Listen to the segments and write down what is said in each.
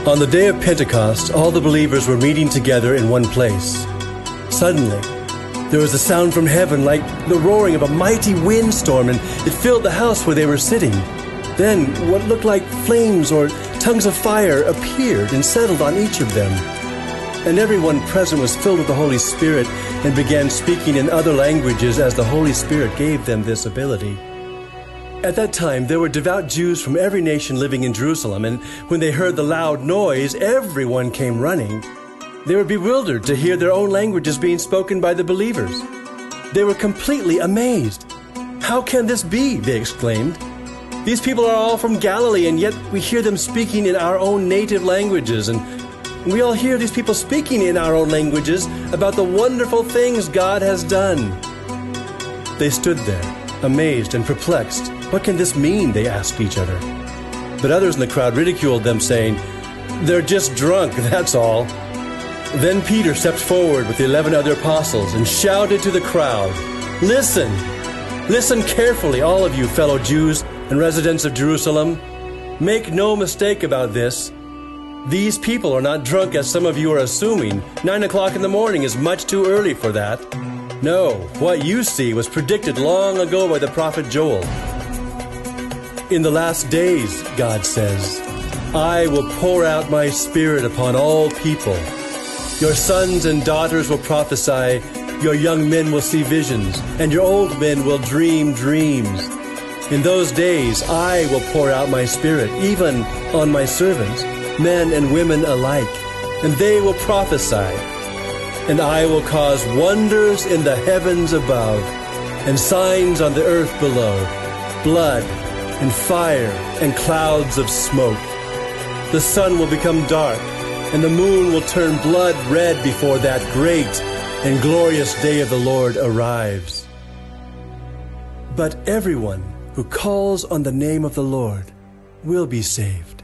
On the day of Pentecost, all the believers were meeting together in one place. Suddenly, there was a sound from heaven like the roaring of a mighty windstorm, and it filled the house where they were sitting. Then what looked like flames or tongues of fire appeared and settled on each of them. And everyone present was filled with the Holy Spirit and began speaking in other languages as the Holy Spirit gave them this ability. At that time, there were devout Jews from every nation living in Jerusalem, and when they heard the loud noise, everyone came running. They were bewildered to hear their own languages being spoken by the believers. They were completely amazed. "How can this be?" they exclaimed. "These people are all from Galilee, and yet we hear them speaking in our own native languages, and we all hear these people speaking in our own languages about the wonderful things God has done." They stood there, amazed and perplexed. "What can this mean?" they asked each other. But others in the crowd ridiculed them, saying, "They're just drunk, that's all." Then Peter stepped forward with the 11 other apostles and shouted to the crowd, "Listen! Listen carefully, all of you fellow Jews and residents of Jerusalem. Make no mistake about this. These people are not drunk as some of you are assuming. 9 o'clock in the morning is much too early for that. No, what you see was predicted long ago by the prophet Joel. In the last days, God says, I will pour out my Spirit upon all people. Your sons and daughters will prophesy, your young men will see visions, and your old men will dream dreams. In those days, I will pour out my Spirit, even on my servants, men and women alike, and they will prophesy. And I will cause wonders in the heavens above, and signs on the earth below, blood and fire and clouds of smoke. The sun will become dark, and the moon will turn blood red before that great and glorious day of the Lord arrives. But everyone who calls on the name of the Lord will be saved."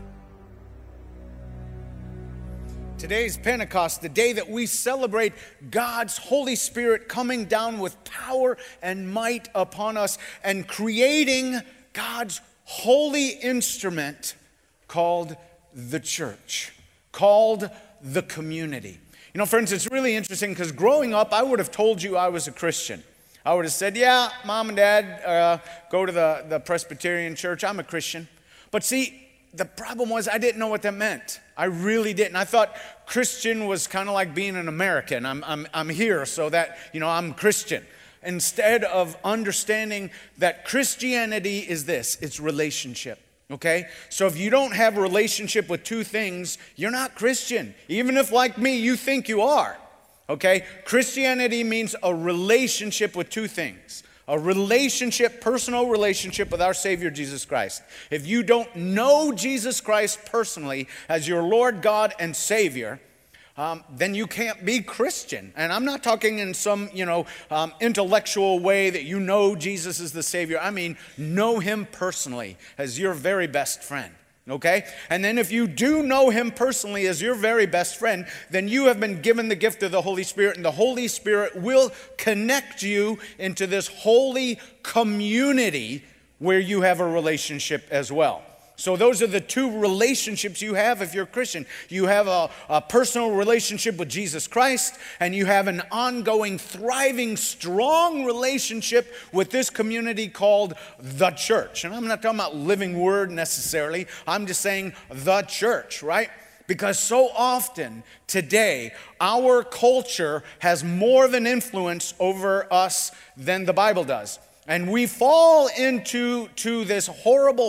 Today's Pentecost, the day that we celebrate God's Holy Spirit coming down with power and might upon us and creating God's holy instrument called the church, called the community. You know, friends, it's really interesting because growing up, I would have told you I was a Christian. I would have said, yeah, Mom and Dad go to the Presbyterian church. I'm a Christian. But see, the problem was I didn't know what that meant. I really didn't. I thought Christian was kind of like being an American. I'm here so that, I'm Christian. Instead of understanding that Christianity is this, it's relationship. Okay? So if you don't have a relationship with two things, you're not Christian. Even if, like me, you think you are. Okay? Christianity means a relationship with two things. A relationship, personal relationship with our Savior, Jesus Christ. If you don't know Jesus Christ personally as your Lord God and Savior, then you can't be Christian. And I'm not talking in some, intellectual way that you know Jesus is the Savior. I mean, know Him personally as your very best friend. Okay? And then if you do know Him personally as your very best friend, then you have been given the gift of the Holy Spirit, and the Holy Spirit will connect you into this holy community where you have a relationship as well. So those are the two relationships you have if you're a Christian. You have a personal relationship with Jesus Christ, and you have an ongoing, thriving, strong relationship with this community called the church. And I'm not talking about living word necessarily. I'm just saying the church, right? Because so often today, our culture has more of an influence over us than the Bible does. And we fall into this horrible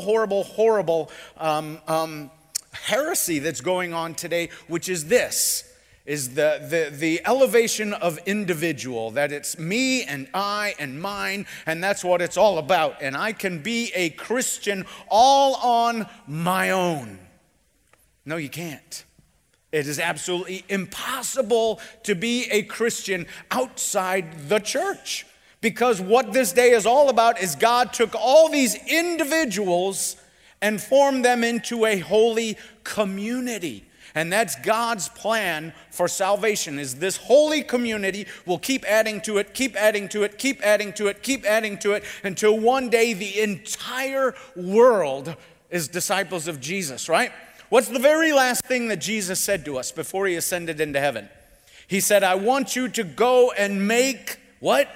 heresy that's going on today, which is this, is the elevation of individual, that it's me and I and mine, and that's what it's all about. And I can be a Christian all on my own. No, you can't. It is absolutely impossible to be a Christian outside the church. Because what this day is all about is God took all these individuals and formed them into a holy community. And that's God's plan for salvation, is this holy community will keep adding to it, keep adding to it, keep adding to it, keep adding to it, until one day the entire world is disciples of Jesus, right? What's the very last thing that Jesus said to us before he ascended into heaven? He said, I want you to go and make what?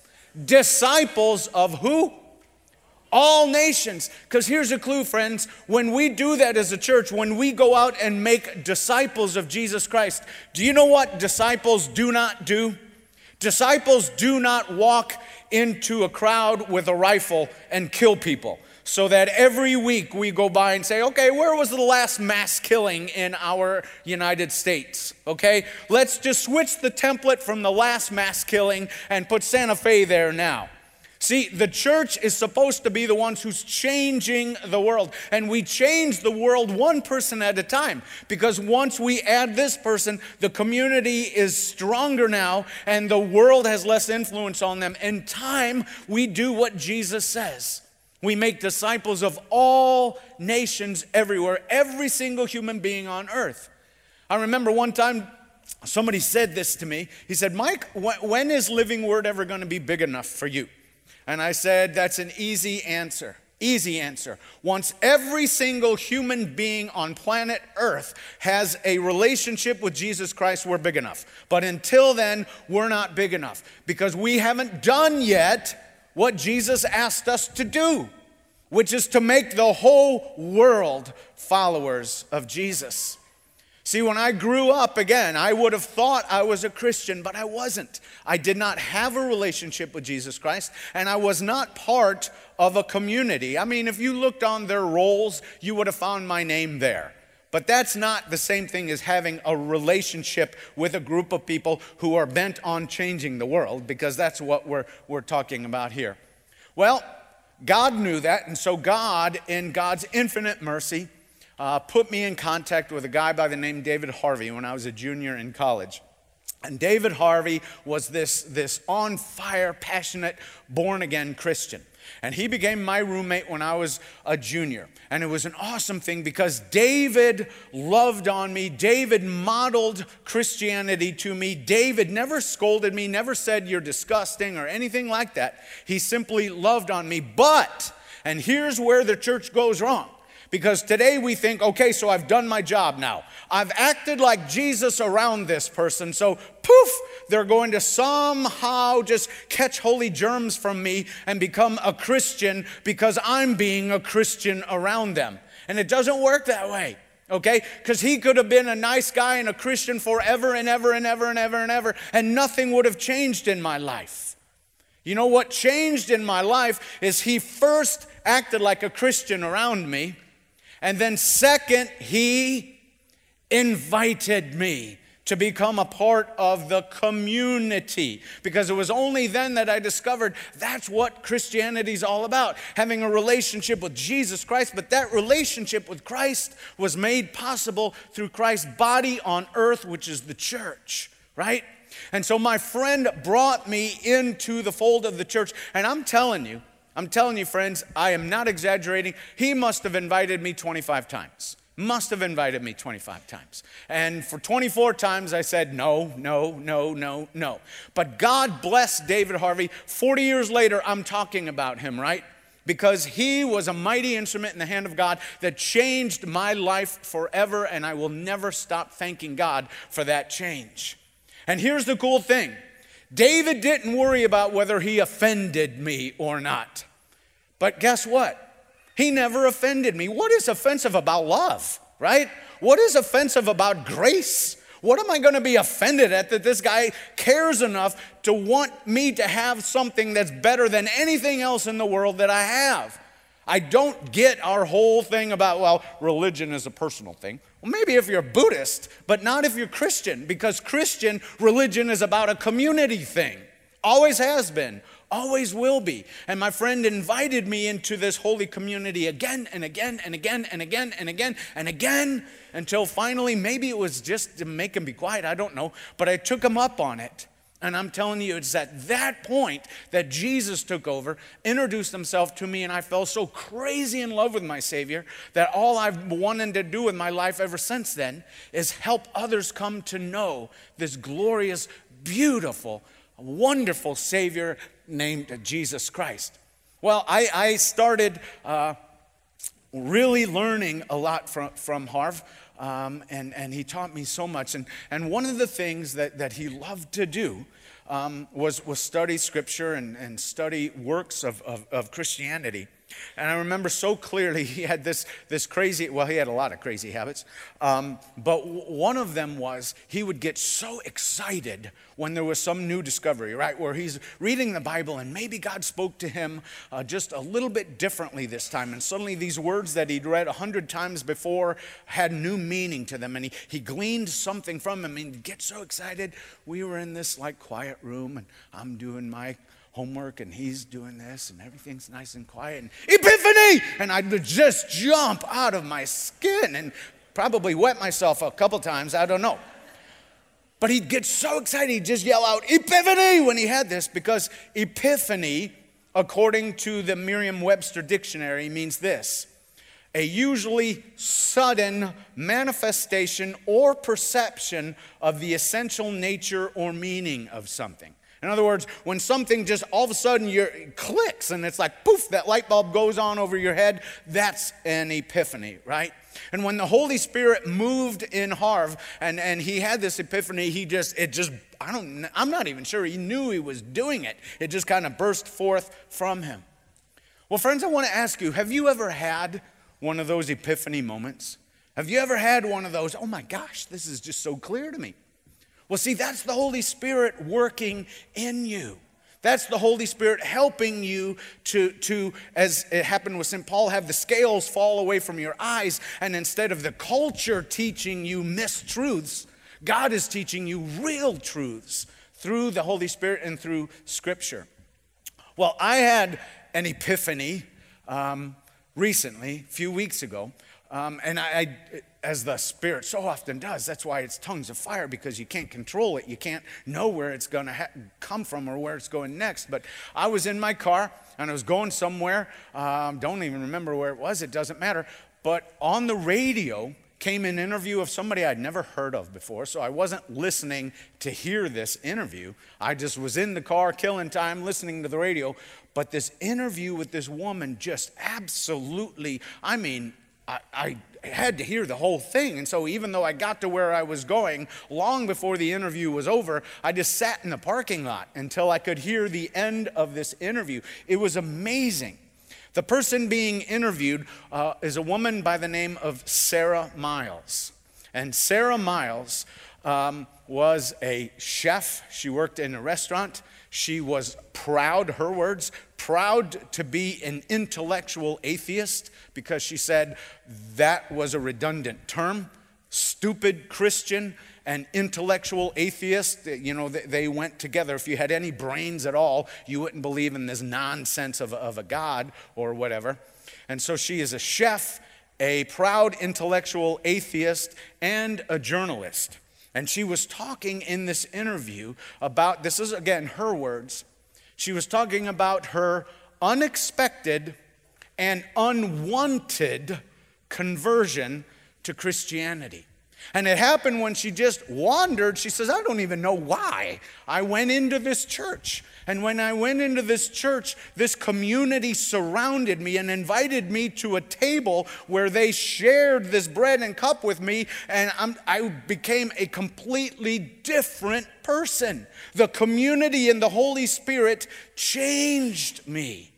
Disciples of who? All nations. Because here's a clue, friends. When we do that as a church, when we go out and make disciples of Jesus Christ, do you know what disciples do not do? Disciples do not walk into a crowd with a rifle and kill people. So that every week we go by and say, okay, where was the last mass killing in our United States? Okay, let's just switch the template from the last mass killing and put Santa Fe there now. See, the church is supposed to be the ones who's changing the world. And we change the world one person at a time. Because once we add this person, the community is stronger now and the world has less influence on them. In time, we do what Jesus says. We make disciples of all nations everywhere, every single human being on earth. I remember one time somebody said this to me. He said, Mike, when is Living Word ever going to be big enough for you? And I said, that's an easy answer. Easy answer. Once every single human being on planet Earth has a relationship with Jesus Christ, we're big enough. But until then, we're not big enough because we haven't done yet what Jesus asked us to do, which is to make the whole world followers of Jesus. See, when I grew up, again, I would have thought I was a Christian, but I wasn't. I did not have a relationship with Jesus Christ, and I was not part of a community. I mean, if you looked on their rolls, you would have found my name there. But that's not the same thing as having a relationship with a group of people who are bent on changing the world, because that's what we're talking about here. Well, God knew that, and so God, in God's infinite mercy, put me in contact with a guy by the name David Harvey when I was a junior in college. And David Harvey was this on-fire, passionate, born-again Christian. And he became my roommate when I was a junior. And it was an awesome thing because David loved on me. David modeled Christianity to me. David never scolded me, never said you're disgusting or anything like that. He simply loved on me. But, and here's where the church goes wrong. Because today we think, okay, so I've done my job now. I've acted like Jesus around this person, so poof, they're going to somehow just catch holy germs from me and become a Christian because I'm being a Christian around them. And it doesn't work that way, okay? Because he could have been a nice guy and a Christian forever and ever and ever and ever and ever, and nothing would have changed in my life. You know what changed in my life is he first acted like a Christian around me, and then second, he invited me to become a part of the community. Because it was only then that I discovered that's what Christianity is all about. Having a relationship with Jesus Christ. But that relationship with Christ was made possible through Christ's body on earth, which is the church, right? And so my friend brought me into the fold of the church. And I'm telling you, friends, I am not exaggerating. He must have invited me 25 times. Must have invited me 25 times. And for 24 times, I said, no. But God bless David Harvey. 40 years later, I'm talking about him, right? Because he was a mighty instrument in the hand of God that changed my life forever, and I will never stop thanking God for that change. And here's the cool thing. David didn't worry about whether he offended me or not. But guess what? He never offended me. What is offensive about love, right? What is offensive about grace? What am I going to be offended at that this guy cares enough to want me to have something that's better than anything else in the world that I have? I don't get our whole thing about, well, religion is a personal thing. Well, maybe if you're Buddhist, but not if you're Christian, because Christian religion is about a community thing. Always has been, always will be. And my friend invited me into this holy community again and again and again and again and again and again until finally, maybe it was just to make him be quiet, I don't know, but I took him up on it. And I'm telling you, it's at that point that Jesus took over, introduced himself to me, and I fell so crazy in love with my Savior that all I've wanted to do with my life ever since then is help others come to know this glorious, beautiful, wonderful Savior named Jesus Christ. Well, I started really learning a lot from Harv, and he taught me so much. And one of the things that he loved to do was study Scripture and study works of Christianity. And I remember so clearly he had this crazy, well, he had a lot of crazy habits, but one of them was he would get so excited when there was some new discovery, right? Where he's reading the Bible and maybe God spoke to him just a little bit differently this time. And suddenly these words that he'd read 100 times before had new meaning to them. And he gleaned something from them and he'd get so excited. We were in this like quiet room and I'm doing my homework and he's doing this and everything's nice and quiet and epiphany, and I'd just jump out of my skin and probably wet myself a couple times, I don't know. But he'd get so excited he'd just yell out epiphany when he had this, because epiphany, according to the Merriam-Webster dictionary, means this: a usually sudden manifestation or perception of the essential nature or meaning of something. In other words, when something just all of a sudden clicks and it's like poof, that light bulb goes on over your head, that's an epiphany, right? And when the Holy Spirit moved in Harv and he had this epiphany, I'm not even sure he knew he was doing it. It just kind of burst forth from him. Well, friends, I want to ask you, have you ever had one of those epiphany moments? Have you ever had one of those, oh my gosh, this is just so clear to me? Well, see, that's the Holy Spirit working in you. That's the Holy Spirit helping you to, as it happened with St. Paul, have the scales fall away from your eyes. And instead of the culture teaching you mistruths, God is teaching you real truths through the Holy Spirit and through Scripture. Well, I had an epiphany recently, a few weeks ago. And I, as the Spirit so often does, that's why it's tongues of fire, because you can't control it. You can't know where it's going to come from or where it's going next. But I was in my car, and I was going somewhere. Don't even remember where it was. It doesn't matter. But on the radio came an interview of somebody I'd never heard of before, so I wasn't listening to hear this interview. I just was in the car, killing time, listening to the radio. But this interview with this woman just absolutely, I had to hear the whole thing. And so even though I got to where I was going long before the interview was over, I just sat in the parking lot until I could hear the end of this interview. It was amazing. The person being interviewed is a woman by the name of Sarah Miles. And Sarah Miles was a chef. She worked in a restaurant. She was proud, her words, proud to be an intellectual atheist, because she said that was a redundant term. Stupid Christian and intellectual atheist, they went together. If you had any brains at all, you wouldn't believe in this nonsense of a God or whatever. And so she is a chef, a proud intellectual atheist, and a journalist. And she was talking in this interview about, this is again her words, she was talking about her unexpected and unwanted conversion to Christianity. And it happened when she just wandered. She says, I don't even know why. I went into this church. And when I went into this church, this community surrounded me and invited me to a table where they shared this bread and cup with me. And I became a completely different person. The community and the Holy Spirit changed me.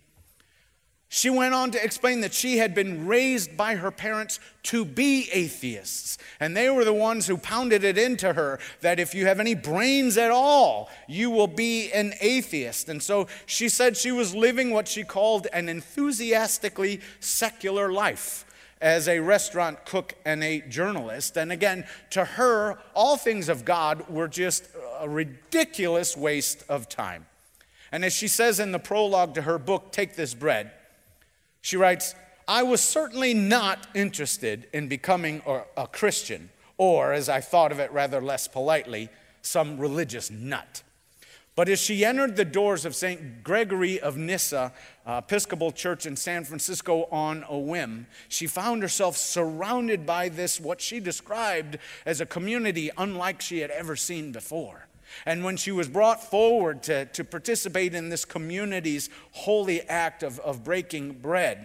She went on to explain that she had been raised by her parents to be atheists. And they were the ones who pounded it into her that if you have any brains at all, you will be an atheist. And so she said she was living what she called an enthusiastically secular life as a restaurant cook and a journalist. And again, to her, all things of God were just a ridiculous waste of time. And as she says in the prologue to her book, Take This Bread, she writes, I was certainly not interested in becoming a Christian, or, as I thought of it rather less politely, some religious nut. But as she entered the doors of St. Gregory of Nyssa Episcopal Church in San Francisco on a whim, she found herself surrounded by this, what she described as a community unlike she had ever seen before. And when she was brought forward to participate in this community's holy act of breaking bread,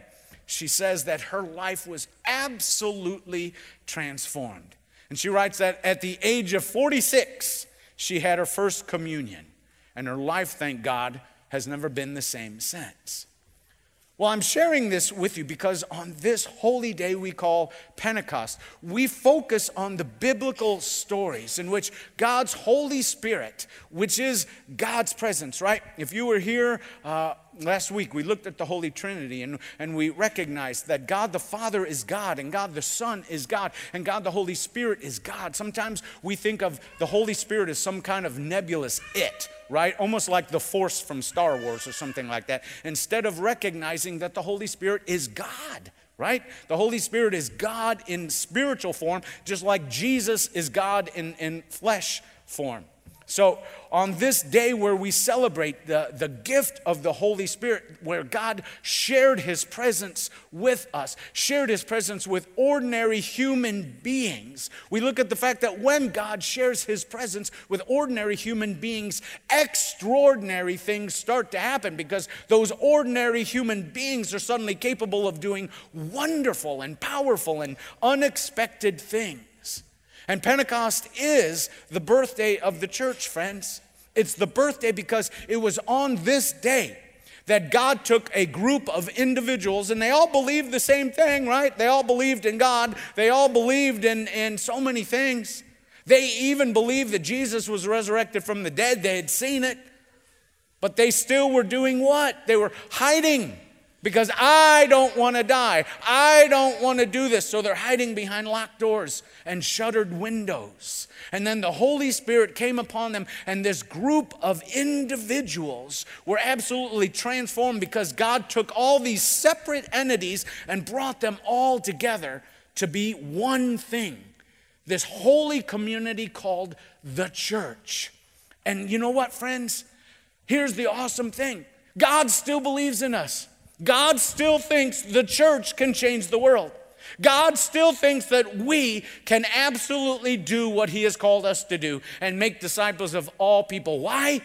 she says that her life was absolutely transformed. And she writes that at the age of 46, she had her first communion. And her life, thank God, has never been the same since. Well, I'm sharing this with you because on this holy day we call Pentecost, we focus on the biblical stories in which God's Holy Spirit, which is God's presence, right? If you were here last week, we looked at the Holy Trinity and we recognized that God the Father is God and God the Son is God and God the Holy Spirit is God. Sometimes we think of the Holy Spirit as some kind of nebulous it, right? Almost like the Force from Star Wars or something like that, instead of recognizing that the Holy Spirit is God, right? The Holy Spirit is God in spiritual form, just like Jesus is God in flesh form. So on this day where we celebrate the gift of the Holy Spirit, where God shared his presence with us, shared his presence with ordinary human beings, we look at the fact that when God shares his presence with ordinary human beings, extraordinary things start to happen because those ordinary human beings are suddenly capable of doing wonderful and powerful and unexpected things. And Pentecost is the birthday of the church, friends. It's the birthday because it was on this day that God took a group of individuals, and they all believed the same thing, right? They all believed in God. They all believed in so many things. They even believed that Jesus was resurrected from the dead. They had seen it. But they still were doing what? They were hiding. Because I don't want to die. I don't want to do this. So they're hiding behind locked doors and shuttered windows. And then the Holy Spirit came upon them, and this group of individuals were absolutely transformed because God took all these separate entities and brought them all together to be one thing. This holy community called the church. And you know what, friends? Here's the awesome thing. God still believes in us. God still thinks the church can change the world. God still thinks that we can absolutely do what he has called us to do and make disciples of all people. Why?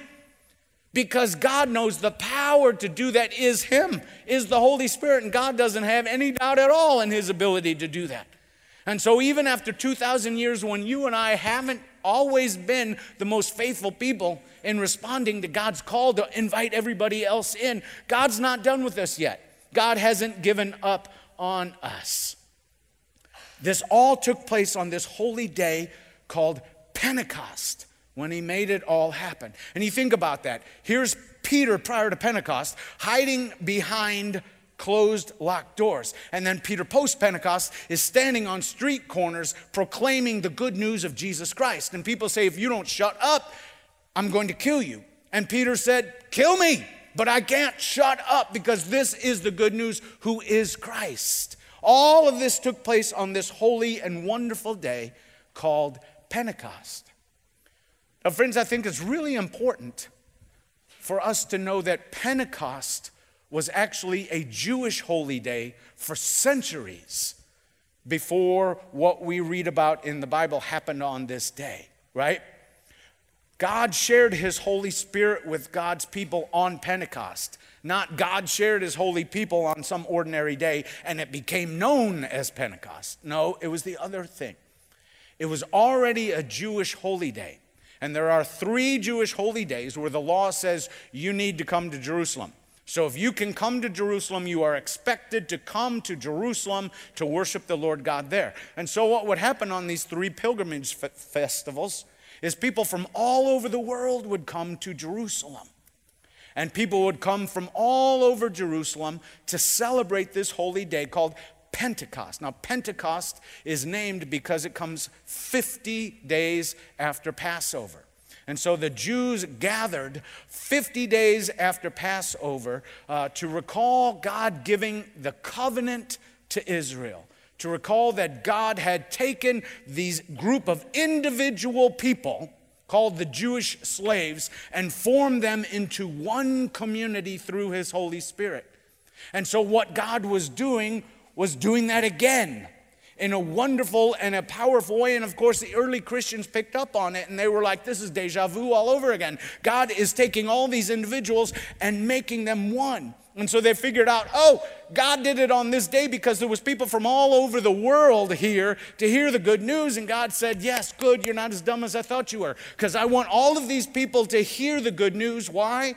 Because God knows the power to do that is him, is the Holy Spirit, and God doesn't have any doubt at all in his ability to do that. And so even after 2,000 years, when you and I haven't always been the most faithful people in responding to God's call to invite everybody else in, God's not done with us yet. God hasn't given up on us. This all took place on this holy day called Pentecost, when he made it all happen. And you think about that. Here's Peter prior to Pentecost hiding behind closed, locked doors. And then Peter post-Pentecost is standing on street corners proclaiming the good news of Jesus Christ. And people say, if you don't shut up, I'm going to kill you. And Peter said, kill me, but I can't shut up because this is the good news, who is Christ. All of this took place on this holy and wonderful day called Pentecost. Now, friends, I think it's really important for us to know that Pentecost was actually a Jewish holy day for centuries before what we read about in the Bible happened on this day, right? God shared his Holy Spirit with God's people on Pentecost. Not God shared his holy people on some ordinary day and it became known as Pentecost. No, it was the other thing. It was already a Jewish holy day. And there are 3 Jewish holy days where the law says you need to come to Jerusalem. So if you can come to Jerusalem, you are expected to come to Jerusalem to worship the Lord God there. And so what would happen on these 3 pilgrimage festivals is people from all over the world would come to Jerusalem. And people would come from all over Jerusalem to celebrate this holy day called Pentecost. Now, Pentecost is named because it comes 50 days after Passover. And so the Jews gathered 50 days after Passover to recall God giving the covenant to Israel, to recall that God had taken these group of individual people called the Jewish slaves and formed them into one community through his Holy Spirit. And so what God was doing that again. in a wonderful and a powerful way. And of course, the early Christians picked up on it and they were like, this is deja vu all over again. God is taking all these individuals and making them one. And so they figured out, oh, God did it on this day because there was people from all over the world here to hear the good news. And God said, yes, good, you're not as dumb as I thought you were. Because I want all of these people to hear the good news. Why?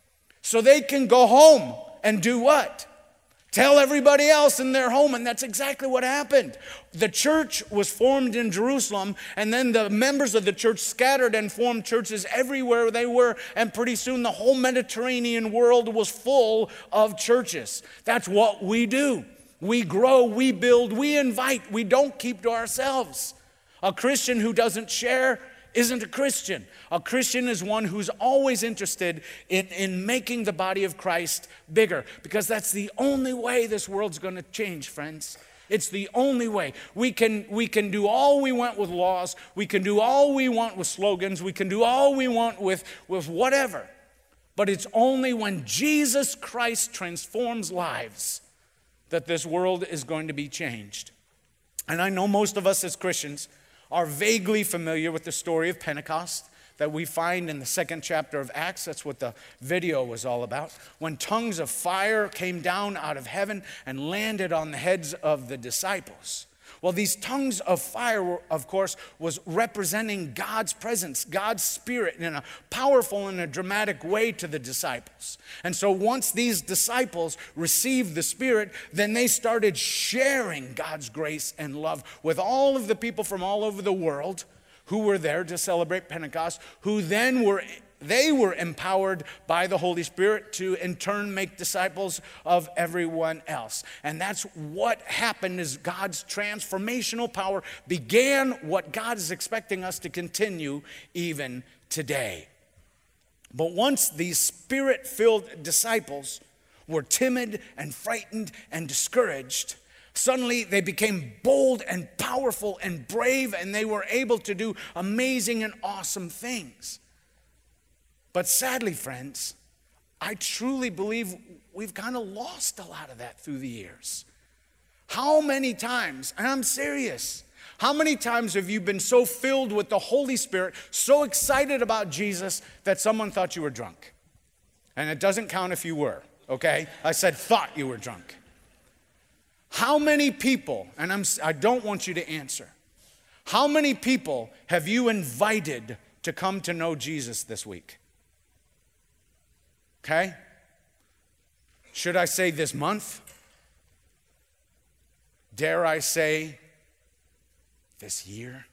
So they can go home and do what? Tell everybody else in their home, and that's exactly what happened. The church was formed in Jerusalem, and then the members of the church scattered and formed churches everywhere they were, and pretty soon the whole Mediterranean world was full of churches. That's what we do. We grow, we build, we invite, we don't keep to ourselves. A Christian who doesn't share isn't a Christian. A Christian is one who's always interested in making the body of Christ bigger, because that's the only way this world's going to change, friends. It's the only way. We can do all we want with laws. We can do all we want with slogans. We can do all we want with whatever. But it's only when Jesus Christ transforms lives that this world is going to be changed. And I know most of us as Christians are vaguely familiar with the story of Pentecost that we find in the 2nd chapter of Acts. That's what the video was all about. When tongues of fire came down out of heaven and landed on the heads of the disciples. Well, these tongues of fire, were, of course, was representing God's presence, God's Spirit in a powerful and a dramatic way to the disciples. And so once these disciples received the Spirit, then they started sharing God's grace and love with all of the people from all over the world who were there to celebrate Pentecost, who then were empowered by the Holy Spirit to in turn make disciples of everyone else. And that's what happened, is God's transformational power began what God is expecting us to continue even today. But once these Spirit-filled disciples were timid and frightened and discouraged, suddenly they became bold and powerful and brave, and they were able to do amazing and awesome things. But sadly, friends, I truly believe we've kind of lost a lot of that through the years. How many times, and I'm serious, how many times have you been so filled with the Holy Spirit, so excited about Jesus, that someone thought you were drunk? And it doesn't count if you were, okay? I said thought you were drunk. How many people, and I don't want you to answer, how many people have you invited to come to know Jesus this week? Okay? Should I say this month? Dare I say this year?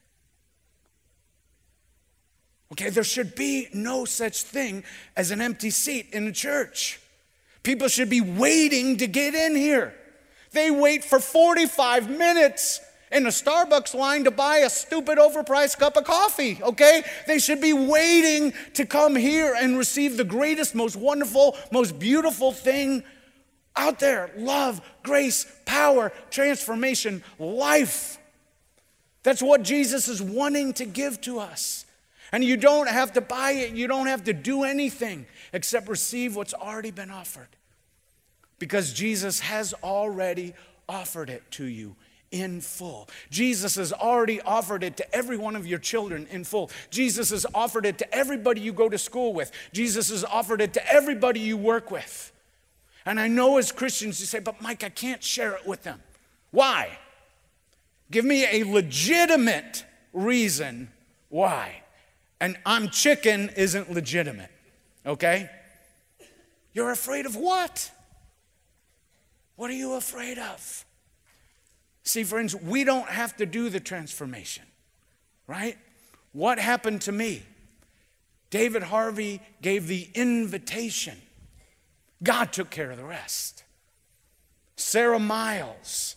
Okay, there should be no such thing as an empty seat in a church. People should be waiting to get in here. They wait for 45 minutes in a Starbucks line to buy a stupid overpriced cup of coffee, okay? They should be waiting to come here and receive the greatest, most wonderful, most beautiful thing out there. Love, grace, power, transformation, life. That's what Jesus is wanting to give to us. And you don't have to buy it. You don't have to do anything except receive what's already been offered. Because Jesus has already offered it to you in full. Jesus has already offered it to every one of your children in full. Jesus has offered it to everybody you go to school with. Jesus has offered it to everybody you work with. And I know as Christians you say, but Mike, I can't share it with them. Why? Give me a legitimate reason why. And I'm chicken isn't legitimate, okay? You're afraid of what? What are you afraid of? See, friends, we don't have to do the transformation, right? What happened to me? David Harvey gave the invitation. God took care of the rest. Sarah Miles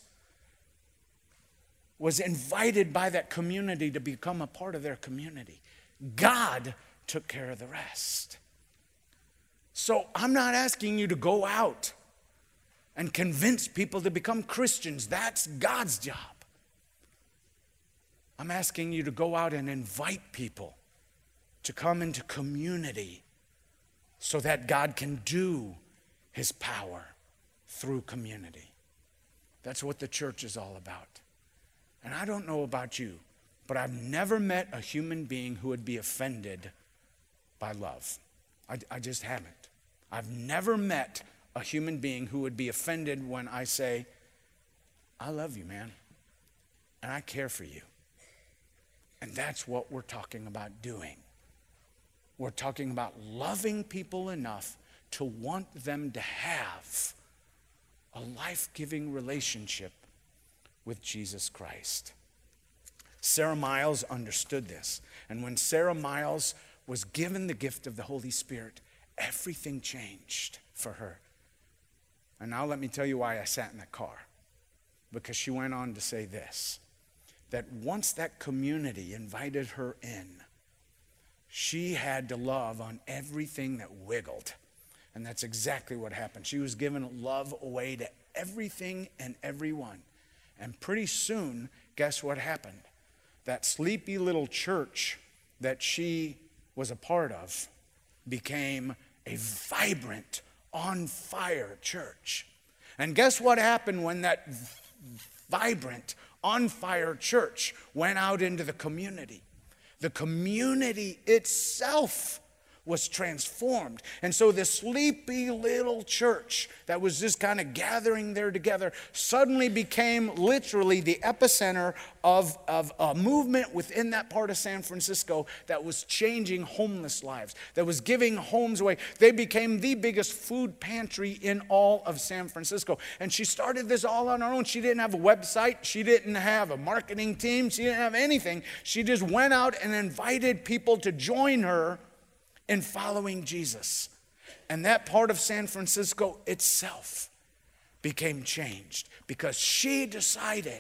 was invited by that community to become a part of their community. God took care of the rest. So I'm not asking you to go out and convince people to become Christians. That's God's job. I'm asking you to go out and invite people to come into community so that God can do His power through community. That's what the church is all about. And I don't know about you, but I've never met a human being who would be offended by love. I just haven't. I've never met a human being who would be offended when I say, I love you, man, and I care for you. And that's what we're talking about doing. We're talking about loving people enough to want them to have a life-giving relationship with Jesus Christ. Sarah Miles understood this. And when Sarah Miles was given the gift of the Holy Spirit, everything changed for her. And now let me tell you why I sat in that car. Because she went on to say this, that once that community invited her in, she had to love on everything that wiggled. And that's exactly what happened. She was giving love away to everything and everyone. And pretty soon, guess what happened? That sleepy little church that she was a part of became a vibrant, on fire church. And guess what happened when that vibrant, on fire church went out into the community? The community itself was transformed. And so this sleepy little church that was just kind of gathering there together suddenly became literally the epicenter of a movement within that part of San Francisco that was changing homeless lives, that was giving homes away. They became the biggest food pantry in all of San Francisco. And she started this all on her own. She didn't have a website. She didn't have a marketing team. She didn't have anything. She just went out and invited people to join her in following Jesus. And that part of San Francisco itself became changed because she decided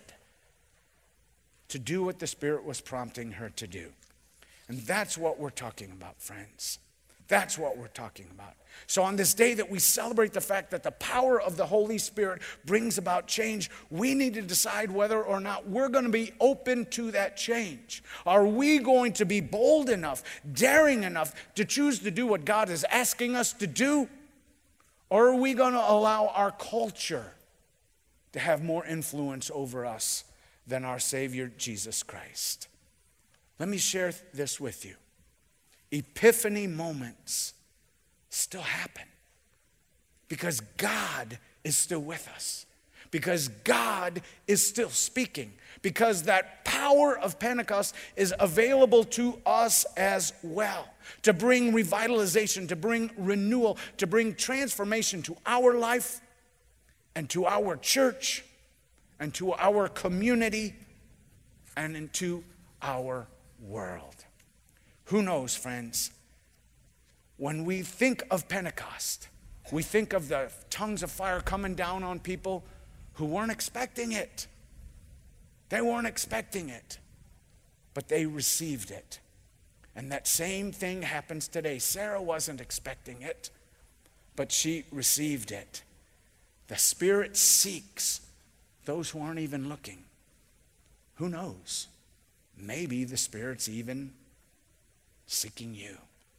to do what the Spirit was prompting her to do. And that's what we're talking about, friends. That's what we're talking about. So on this day that we celebrate the fact that the power of the Holy Spirit brings about change, we need to decide whether or not we're going to be open to that change. Are we going to be bold enough, daring enough to choose to do what God is asking us to do? Or are we going to allow our culture to have more influence over us than our Savior, Jesus Christ? Let me share this with you. Epiphany moments still happen because God is still with us, because God is still speaking, because that power of Pentecost is available to us as well, to bring revitalization, to bring renewal, to bring transformation to our life and to our church and to our community and into our world. Who knows, friends? When we think of Pentecost, we think of the tongues of fire coming down on people who weren't expecting it. They weren't expecting it, but they received it. And that same thing happens today. Sarah wasn't expecting it, but she received it. The Spirit seeks those who aren't even looking. Who knows? Maybe the Spirit's even seeking you.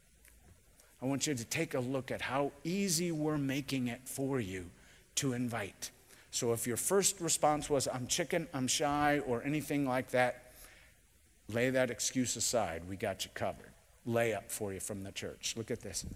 I want you to take a look at how easy we're making it for you to invite. So if your first response was, I'm chicken, I'm shy, or anything like that, lay that excuse aside. We got you covered. Lay up for you from the church. Look at this.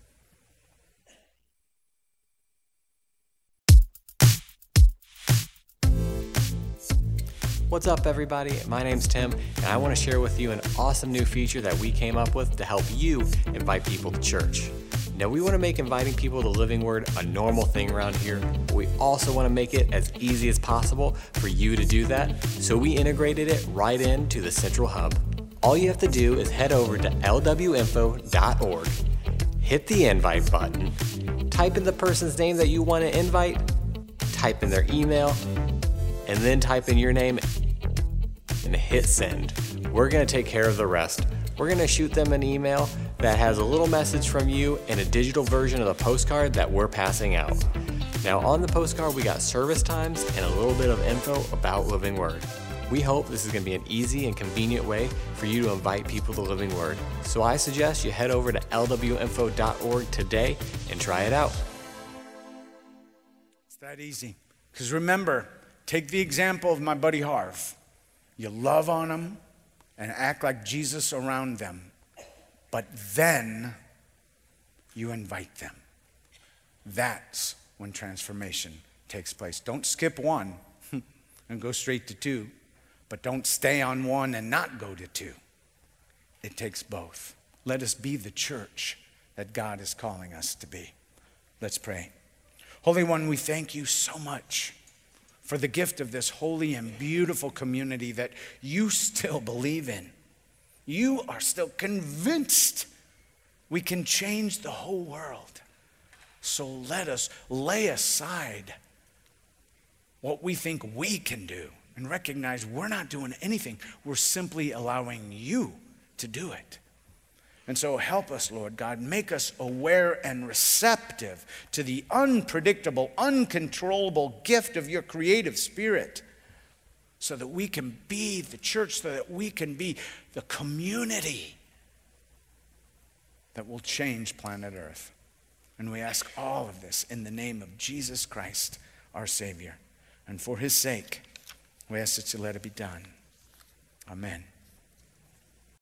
What's up, everybody? My name's Tim, and I want to share with you an awesome new feature that we came up with to help you invite people to church. Now, we want to make inviting people to Living Word a normal thing around here, but we also want to make it as easy as possible for you to do that, so we integrated it right into the Central Hub. All you have to do is head over to lwinfo.org, hit the invite button, type in the person's name that you want to invite, type in their email, and then type in your name and hit send. We're going to take care of the rest. We're going to shoot them an email that has a little message from you and a digital version of the postcard that we're passing out. Now on the postcard, we got service times and a little bit of info about Living Word. We hope this is going to be an easy and convenient way for you to invite people to Living Word. So I suggest you head over to lwinfo.org today and try it out. It's that easy. Because remember, take the example of my buddy Harv. You love on them and act like Jesus around them. But then you invite them. That's when transformation takes place. Don't skip one and go straight to two, but don't stay on one and not go to two. It takes both. Let us be the church that God is calling us to be. Let's pray. Holy One, we thank you so much for the gift of this holy and beautiful community that you still believe in. You are still convinced we can change the whole world. So let us lay aside what we think we can do and recognize we're not doing anything. We're simply allowing you to do it. And so help us, Lord God. Make us aware and receptive to the unpredictable, uncontrollable gift of your creative spirit so that we can be the church, so that we can be the community that will change planet Earth. And we ask all of this in the name of Jesus Christ, our Savior. And for his sake, we ask that you let it be done. Amen.